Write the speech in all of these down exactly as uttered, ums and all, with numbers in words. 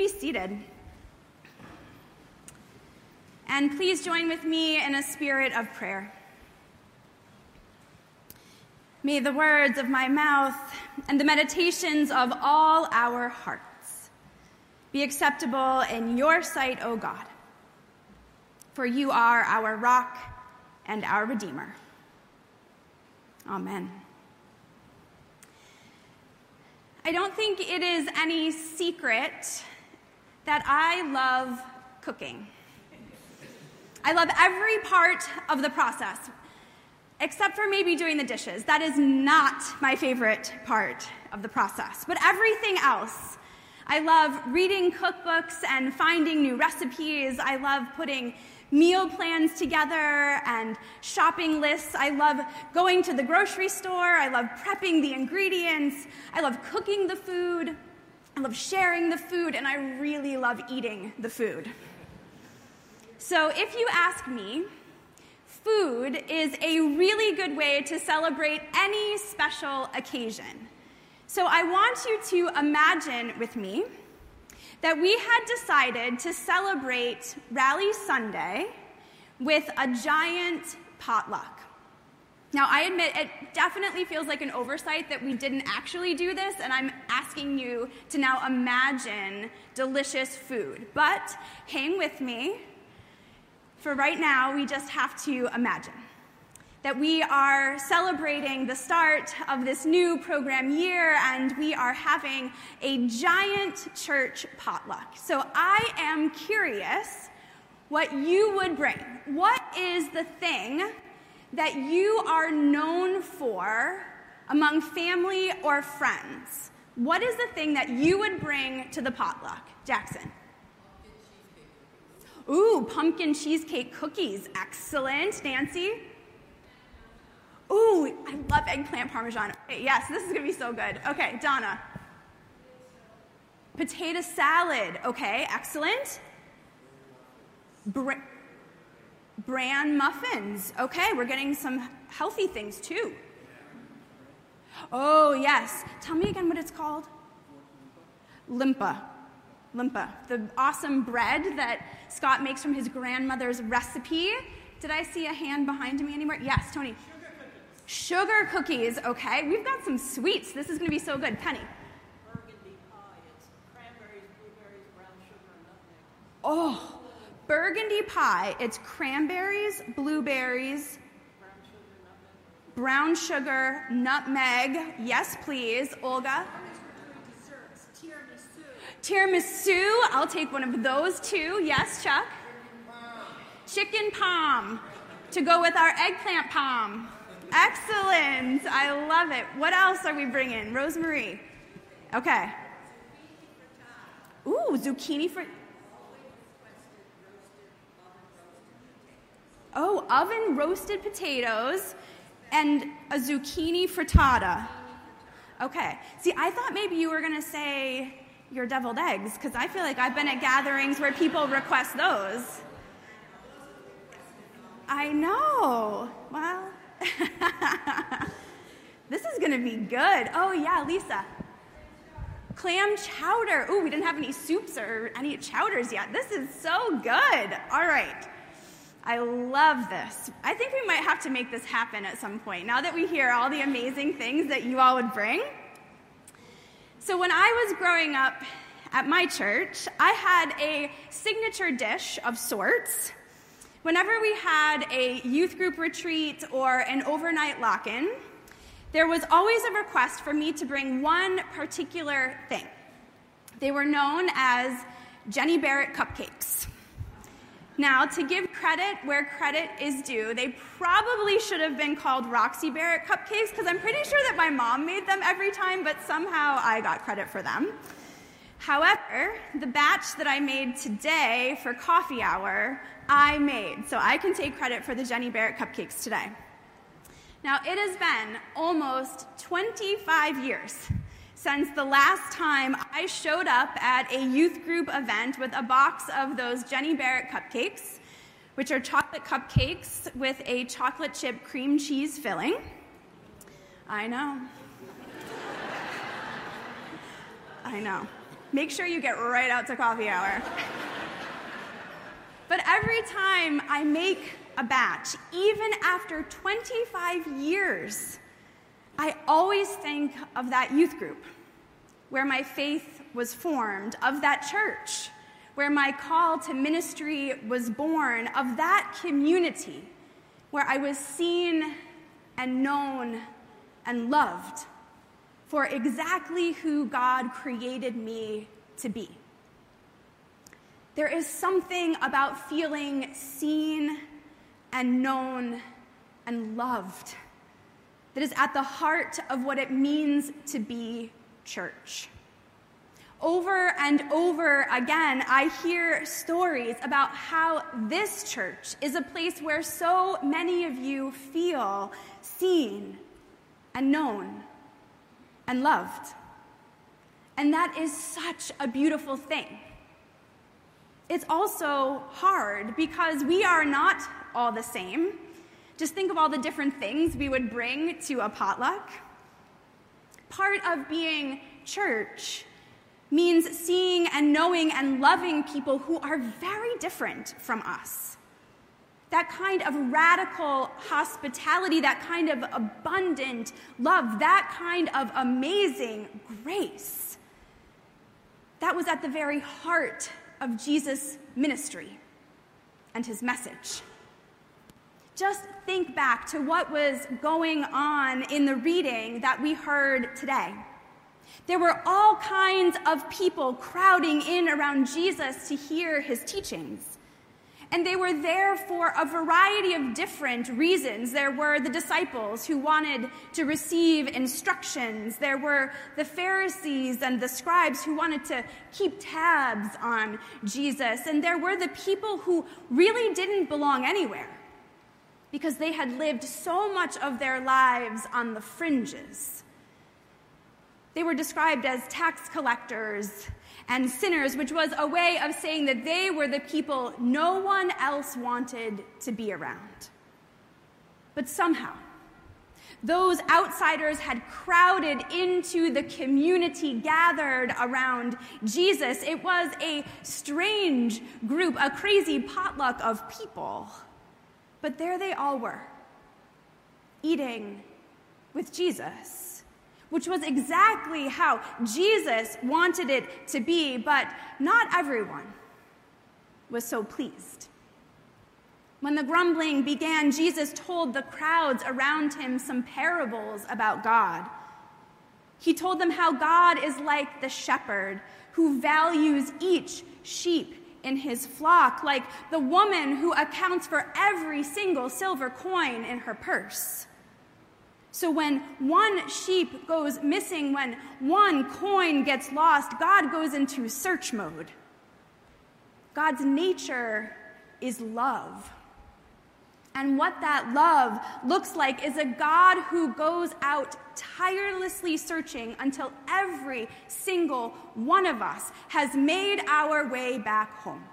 be seated. And please join with me in a spirit of prayer. May the words of my mouth and the meditations of all our hearts be acceptable in your sight, O God, for you are our rock and our Redeemer. Amen. I don't think it is any secret that I love cooking. I love every part of the process, except for maybe doing the dishes. That is not my favorite part of the process. But everything else, I love reading cookbooks and finding new recipes. I love putting meal plans together and shopping lists. I love going to the grocery store. I love prepping the ingredients. I love cooking the food. I love sharing the food, and I really love eating the food. So if you ask me, food is a really good way to celebrate any special occasion. So I want you to imagine with me that we had decided to celebrate Rally Sunday with a giant potluck. Now, I admit it definitely feels like an oversight that we didn't actually do this, and I'm asking you to now imagine delicious food. But hang with me. For right now, we just have to imagine that we are celebrating the start of this new program year, and we are having a giant church potluck. So I am curious what you would bring. What is the thing that you are known for among family or friends? What is the thing that you would bring to the potluck? Jackson. Ooh, pumpkin cheesecake cookies. Excellent. Nancy? Ooh, I love eggplant parmesan. Okay, yes, this is going to be so good. Okay, Donna. Potato salad. Okay, excellent. Br- bran muffins. Okay, we're getting some healthy things too. Oh, yes. Tell me again what it's called. Limpa. Limpa, the awesome bread that Scott makes from his grandmother's recipe. Did I see a hand behind me anywhere? Yes, Tony. Sugar cookies. Sugar cookies, okay. We've got some sweets. This is going to be so good. Penny. Burgundy pie. It's cranberries, blueberries, brown sugar, and nutmeg. Oh, burgundy pie. It's cranberries, blueberries, brown sugar, nutmeg. Brown sugar, nutmeg. Yes, please. Olga. Tiramisu, I'll take one of those too. Yes, Chuck? Chicken palm to go with our eggplant palm. Excellent. I love it. What else are we bringing? Rosemarie. Okay. Ooh, zucchini for... Oh, oven roasted potatoes and a zucchini frittata. Okay. See, I thought maybe you were going to say your deviled eggs, because I feel like I've been at gatherings where people request those. I know. Well, this is going to be good. Oh, yeah, Lisa. Clam chowder. Ooh, we didn't have any soups or any chowders yet. This is so good. All right. I love this. I think we might have to make this happen at some point, now that we hear all the amazing things that you all would bring. So when I was growing up at my church, I had a signature dish of sorts. Whenever we had a youth group retreat or an overnight lock-in, there was always a request for me to bring one particular thing. They were known as Jenny Barrett cupcakes. Now, to give credit where credit is due, they probably should have been called Roxy Barrett cupcakes, because I'm pretty sure that my mom made them every time, but somehow I got credit for them. However, the batch that I made today for coffee hour, I made, so I can take credit for the Jenny Barrett cupcakes today. Now, it has been almost twenty-five years since the last time I showed up at a youth group event with a box of those Jenny Barrett cupcakes, which are chocolate cupcakes with a chocolate chip cream cheese filling. I know. I know. make sure you get right out to coffee hour. But every time I make a batch, even after twenty-five years, I always think of that youth group where my faith was formed, of that church where my call to ministry was born, of that community where I was seen and known and loved for exactly who God created me to be. There is something about feeling seen and known and loved that is at the heart of what it means to be church. Over and over again, I hear stories about how this church is a place where so many of you feel seen and known and loved. And that is such a beautiful thing. It's also hard because we are not all the same. Just think of all the different things we would bring to a potluck. Part of being church means seeing and knowing and loving people who are very different from us. That kind of radical hospitality, that kind of abundant love, that kind of amazing grace, that was at the very heart of Jesus' ministry and his message. Just think back to what was going on in the reading that we heard today. There were all kinds of people crowding in around Jesus to hear his teachings. And they were there for a variety of different reasons. There were the disciples who wanted to receive instructions. There were the Pharisees and the scribes who wanted to keep tabs on Jesus. And there were the people who really didn't belong anywhere because they had lived so much of their lives on the fringes. They were described as tax collectors and sinners, which was a way of saying that they were the people no one else wanted to be around. But somehow, those outsiders had crowded into the community gathered around Jesus. It was a strange group, a crazy potluck of people. But there they all were, eating with Jesus, which was exactly how Jesus wanted it to be, but not everyone was so pleased. When the grumbling began, Jesus told the crowds around him some parables about God. He told them how God is like the shepherd who values each sheep in his flock, like the woman who accounts for every single silver coin in her purse. So when one sheep goes missing, when one coin gets lost, God goes into search mode. God's nature is love. And what that love looks like is a God who goes out tirelessly searching until every single one of us has made our way back home.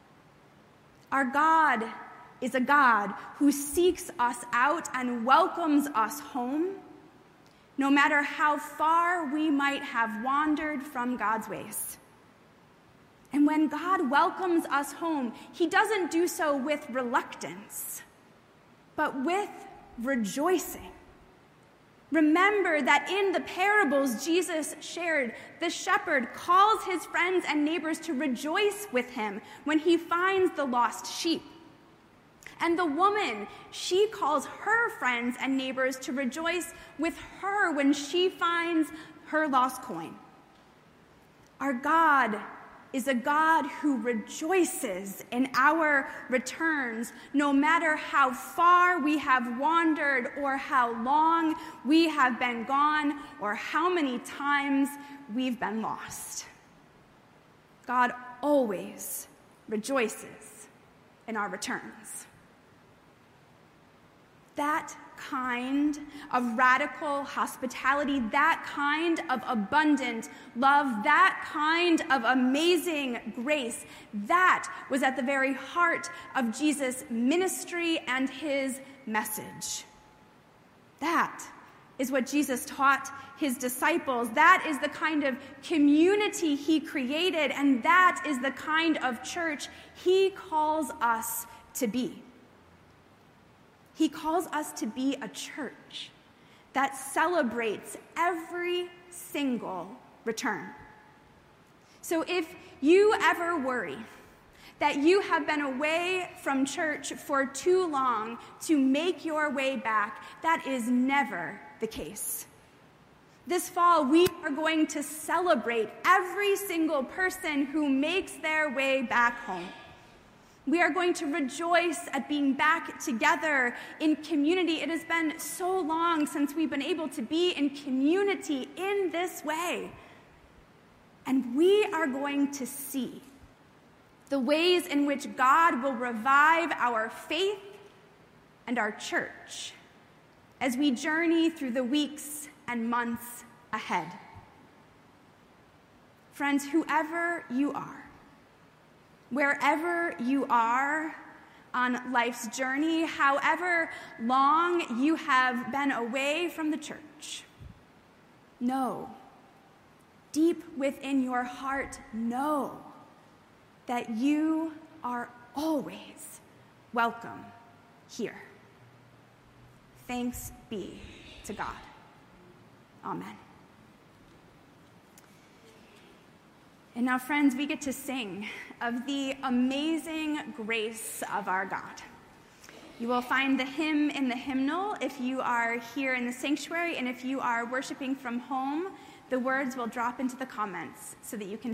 Our God is a God who seeks us out and welcomes us home, no matter how far we might have wandered from God's ways. And when God welcomes us home, he doesn't do so with reluctance, but with rejoicing. Remember that in the parables Jesus shared, the shepherd calls his friends and neighbors to rejoice with him when he finds the lost sheep. And the woman, she calls her friends and neighbors to rejoice with her when she finds her lost coin. Our God is a God who rejoices in our returns, no matter how far we have wandered or how long we have been gone or how many times we've been lost. God always rejoices in our returns. That kind of radical hospitality, that kind of abundant love, that kind of amazing grace, that was at the very heart of Jesus' ministry and his message. That is what Jesus taught his disciples. That is the kind of community he created, and that is the kind of church he calls us to be. He calls us to be a church that celebrates every single return. So if you ever worry that you have been away from church for too long to make your way back, that is never the case. This fall, we are going to celebrate every single person who makes their way back home. We are going to rejoice at being back together in community. It has been so long since we've been able to be in community in this way. And we are going to see the ways in which God will revive our faith and our church as we journey through the weeks and months ahead. Friends, whoever you are, wherever you are on life's journey, however long you have been away from the church, know, deep within your heart, know that you are always welcome here. Thanks be to God. Amen. And now, friends, we get to sing of the amazing grace of our God. You will find the hymn in the hymnal if you are here in the sanctuary, and if you are worshiping from home, the words will drop into the comments so that you can